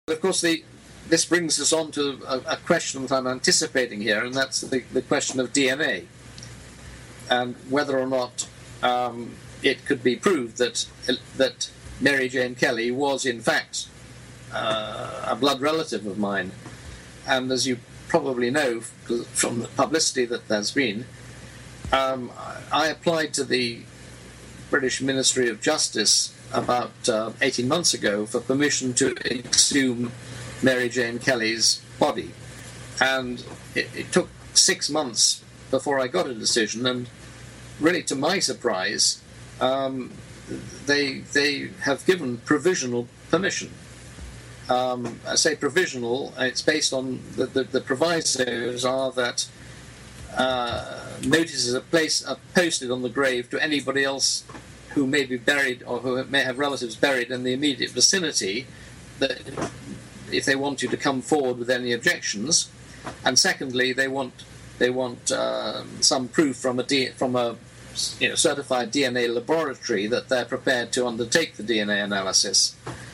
of course, this brings us on to a question that I'm anticipating here, and that's the question of DNA, and whether or not it could be proved that Mary Jane Kelly was, in fact, a blood relative of mine. And as you probably know from the publicity that there's been, I applied to the British Ministry of Justice about 18 months ago for permission to exhume Mary Jane Kelly's body. And it took 6 months before I got a decision, and really to my surprise, they have given provisional permission. I say provisional, it's based on the provisos are that notices are posted on the grave to anybody else who may be buried or who may have relatives buried in the immediate vicinity, that if they want you to come forward with any objections. And secondly, they want some proof from a certified DNA laboratory that they're prepared to undertake the DNA analysis.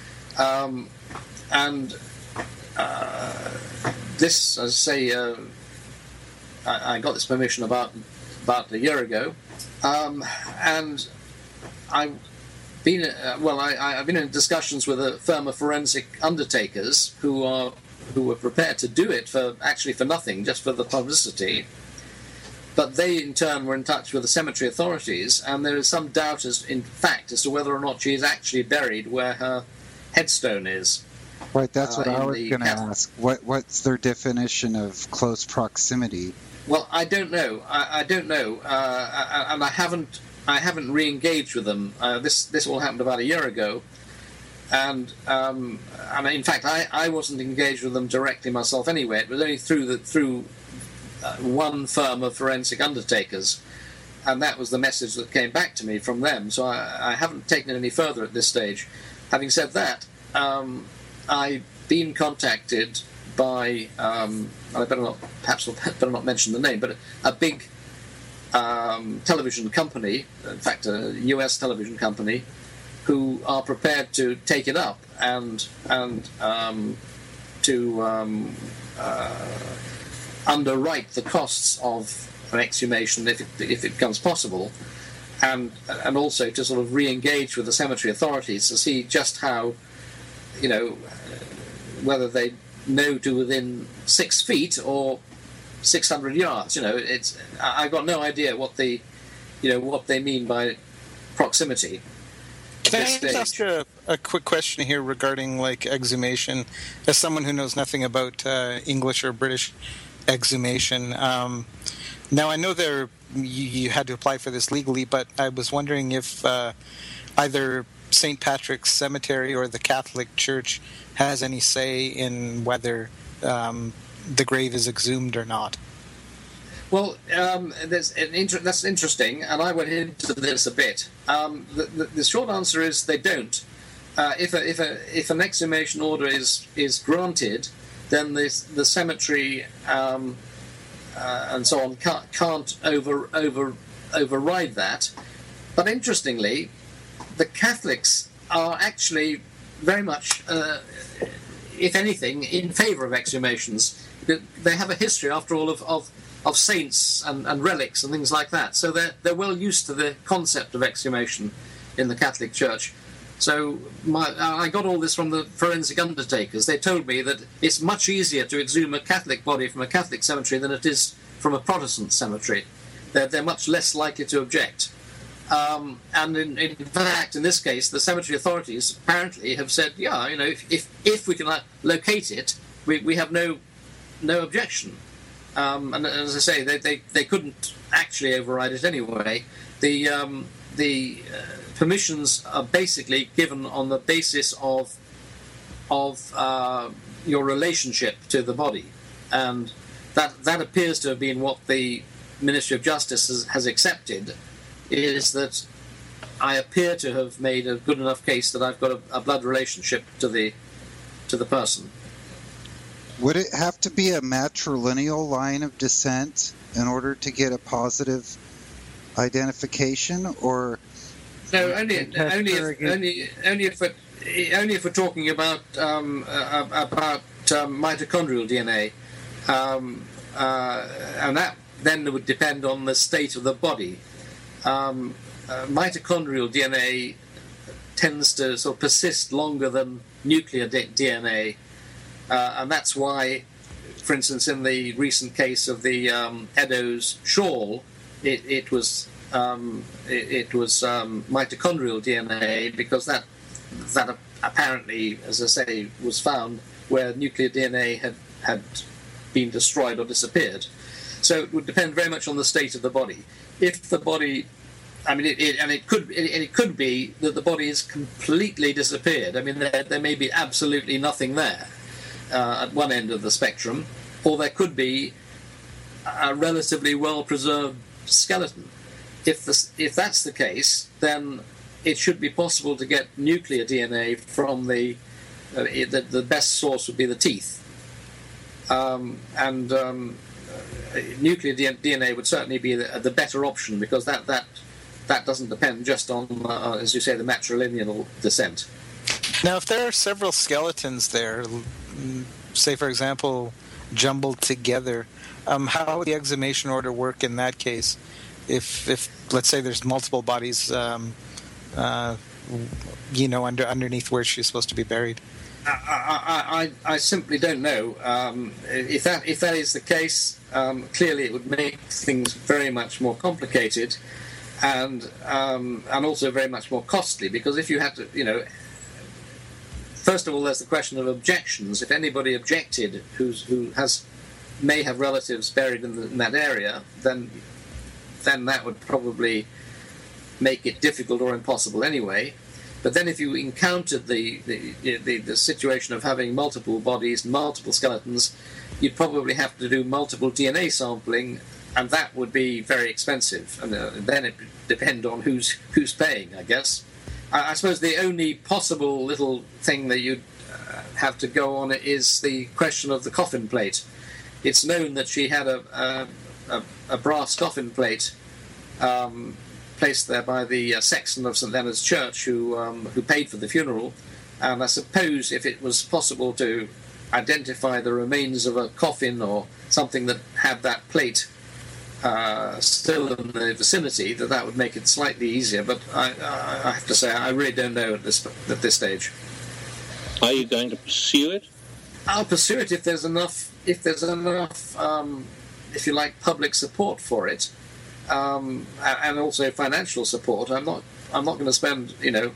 This, as I say, I got this permission about a year ago, and I've been in discussions with a firm of forensic undertakers who were prepared to do it for nothing, just for the publicity. But they, in turn, were in touch with the cemetery authorities, and there is some doubt as to whether or not she is actually buried where her headstone is. Right, that's what I was going to ask. What's their definition of close proximity? Well, I don't know. I don't know, and I haven't re-engaged with them. This all happened about a year ago, and in fact, I wasn't engaged with them directly myself anyway. It was only through one firm of forensic undertakers, and that was the message that came back to me from them. So I haven't taken it any further at this stage. Having said that, I've been contacted by, I better not mention the name, but a big television company, in fact a US television company, who are prepared to take it up and to underwrite the costs of an exhumation if it becomes possible, and also to sort of re-engage with the cemetery authorities to see just how, whether they know to within 6 feet or 600 yards. I've got no idea what they mean by proximity. Can I just ask a quick question here regarding exhumation? As someone who knows nothing about English or British exhumation, now I know you had to apply for this legally, but I was wondering if either St. Patrick's Cemetery or the Catholic Church has any say in whether the grave is exhumed or not. Well, that's interesting, and I went into this a bit. The short answer is they don't. If an exhumation order is granted, then the cemetery and so on can't override that. But interestingly, the Catholics are actually very much, if anything, in favour of exhumations. They have a history, after all, of saints and relics and things like that. So they're well used to the concept of exhumation in the Catholic Church. So I got all this from the forensic undertakers. They told me that it's much easier to exhume a Catholic body from a Catholic cemetery than it is from a Protestant cemetery. They're much less likely to object. And in fact, in this case, the cemetery authorities apparently have said, if we can locate it, we have no objection. And as I say, they couldn't actually override it anyway. The permissions are basically given on the basis of your relationship to the body, and that appears to have been what the Ministry of Justice has accepted, is that I appear to have made a good enough case that I've got a blood relationship to the person. Would it have to be a matrilineal line of descent in order to get a positive identification, or no? Only if only if we're talking about mitochondrial DNA, and that then would depend on the state of the body. Mitochondrial DNA tends to sort of persist longer than nuclear DNA, and that's why, for instance, in the recent case of the Eddowes shawl, it was mitochondrial DNA, because that apparently, as I say, was found where nuclear DNA had been destroyed or disappeared. So it would depend very much on the state of the body. If the body, I mean, it could be that the body is completely disappeared. I mean, there may be absolutely nothing there at one end of the spectrum, or there could be a relatively well-preserved skeleton. If that's the case, then it should be possible to get nuclear DNA from the best source would be the teeth, nuclear DNA would certainly be the better option, because that doesn't depend just on, as you say, the matrilineal descent. Now, if there are several skeletons there, say for example, jumbled together, how would the exhumation order work in that case? If let's say there's multiple bodies, underneath where she's supposed to be buried. I simply don't know. If that is the case, clearly it would make things very much more complicated, and also very much more costly. Because if you had to, first of all, there's the question of objections. If anybody objected who may have relatives buried in that area, then that would probably make it difficult or impossible anyway. But then if you encountered the situation of having multiple bodies, multiple skeletons, you'd probably have to do multiple DNA sampling, and that would be very expensive. And then it would depend on who's paying, I guess. I suppose the only possible little thing that you'd have to go on is the question of the coffin plate. It's known that she had a brass coffin plate placed there by the sexton of St Leonard's Church, who paid for the funeral. And I suppose if it was possible to identify the remains of a coffin or something that had that plate still in the vicinity, that would make it slightly easier. But I have to say, I really don't know at this stage. Are you going to pursue it? I'll pursue it if there's enough, if you like, public support for it. And also financial support. I'm not going to spend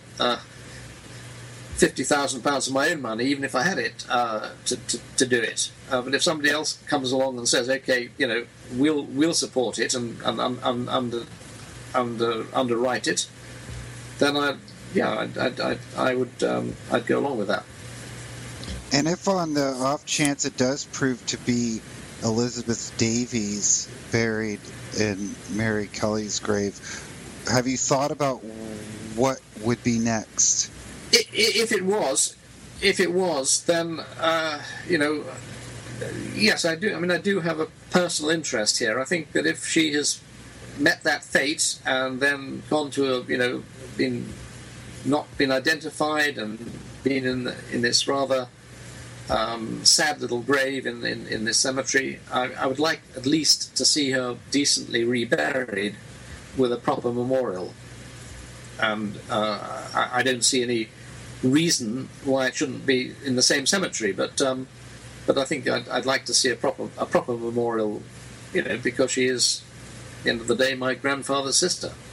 £50,000 of my own money, even if I had it, to do it. But if somebody else comes along and says, okay, we'll support it and underwrite it, then I'd go along with that. And if on the off chance it does prove to be Elizabeth Davies buried in Mary Kelly's grave, have you thought about what would be next? If it was, then yes, I do. I mean, I do have a personal interest here. I think that if she has met that fate and then gone to not been identified and been in this rather sad little grave in this cemetery, I would like at least to see her decently reburied with a proper memorial. And I don't see any reason why it shouldn't be in the same cemetery. But I think I'd like to see a proper memorial, because she is, at the end of the day, my grandfather's sister.